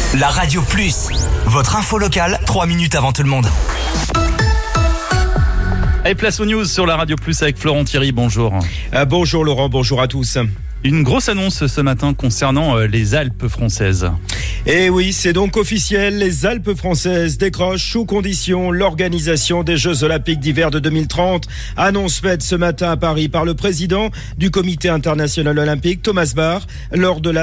La Radio Plus, votre info locale, 3 minutes avant tout le monde. Allez, place aux news sur la Radio Plus avec Florent Thierry, bonjour. Bonjour Laurent, bonjour à tous. Une grosse annonce ce matin concernant les Alpes françaises. Et oui, c'est donc officiel, les Alpes françaises décrochent sous condition l'organisation des Jeux Olympiques d'hiver de 2030. Annonce faite ce matin à Paris par le président du Comité international olympique, Thomas Bach, lors de la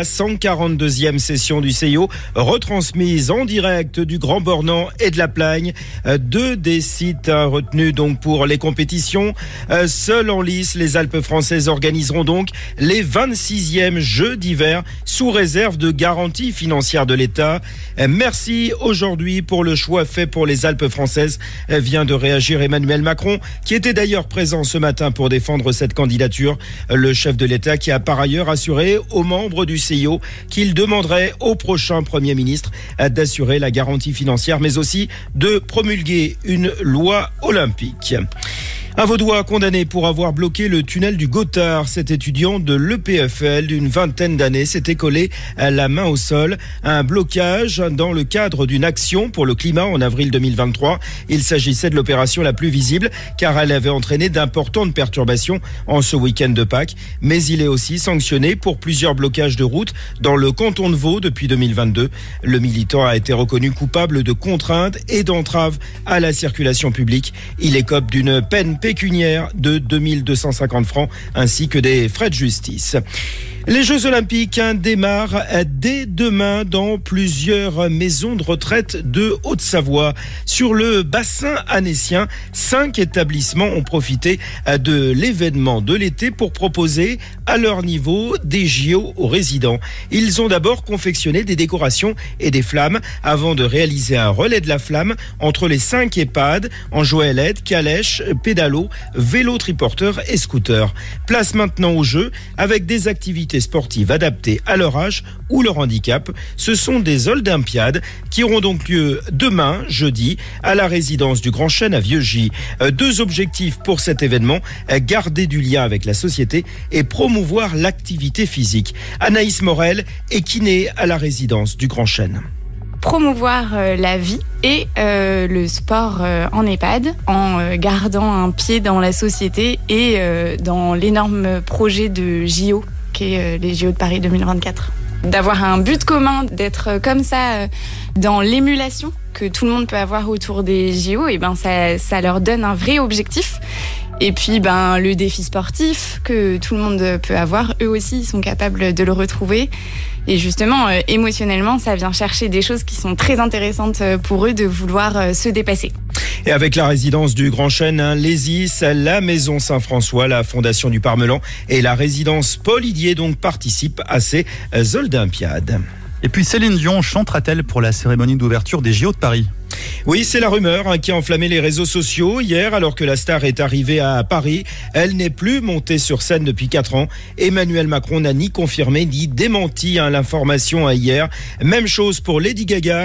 142e session du CIO, retransmise en direct du Grand Bornand et de la Plagne. Deux des sites retenus donc pour les compétitions. Seuls en lice, les Alpes françaises organiseront donc les 26e Jeux d'hiver sous réserve de garanties financières de l'État. Merci aujourd'hui pour le choix fait pour les Alpes françaises, vient de réagir Emmanuel Macron, qui était d'ailleurs présent ce matin pour défendre cette candidature. Le chef de l'État qui a par ailleurs assuré aux membres du CIO qu'il demanderait au prochain Premier ministre d'assurer la garantie financière, mais aussi de promulguer une loi olympique. Un Vaudois condamné pour avoir bloqué le tunnel du Gothard. Cet étudiant de l'EPFL d'une vingtaine d'années s'était collé la main au sol. Un blocage dans le cadre d'une action pour le climat en avril 2023. Il s'agissait de l'opération la plus visible car elle avait entraîné d'importantes perturbations en ce week-end de Pâques. Mais il est aussi sanctionné pour plusieurs blocages de route dans le canton de Vaud depuis 2022. Le militant a été reconnu coupable de contrainte et d'entrave à la circulation publique. Il écope d'une peine pécuniaire de 2250 francs ainsi que des frais de justice. Les Jeux Olympiques démarrent dès demain dans plusieurs maisons de retraite de Haute-Savoie. Sur le bassin annécien, 5 établissements ont profité de l'événement de l'été pour proposer à leur niveau des JO aux résidents. Ils ont d'abord confectionné des décorations et des flammes avant de réaliser un relais de la flamme entre les 5 EHPAD en joëlette, calèche, pédalo, vélo triporteur et scooter. Place maintenant aux Jeux avec des activités sportives adaptées à leur âge ou leur handicap. Ce sont des Olympiades qui auront donc lieu demain, jeudi, à la résidence du Grand Chêne à Vieux-Gy. 2 objectifs pour cet événement, garder du lien avec la société et promouvoir l'activité physique. Anaïs Morel est kiné à la résidence du Grand Chêne. Promouvoir la vie et le sport en EHPAD en gardant un pied dans la société et dans l'énorme projet de JO qu'est les JO de Paris 2024. D'avoir un but commun, d'être comme ça dans l'émulation que tout le monde peut avoir autour des JO, et ça leur donne un vrai objectif. Et puis le défi sportif que tout le monde peut avoir, eux aussi ils sont capables de le retrouver. Et justement, émotionnellement, ça vient chercher des choses qui sont très intéressantes pour eux de vouloir se dépasser. Et avec la résidence du Grand Chêne, l'ESIS, la Maison Saint-François, la Fondation du Parmelan et la résidence Paul Didier donc participent à ces Olympiades. Et puis Céline Dion chantera-t-elle pour la cérémonie d'ouverture des JO de Paris ? Oui, c'est la rumeur qui a enflammé les réseaux sociaux hier alors que la star est arrivée à Paris. Elle n'est plus montée sur scène depuis 4 ans. Emmanuel Macron n'a ni confirmé ni démenti l'information hier. Même chose pour Lady Gaga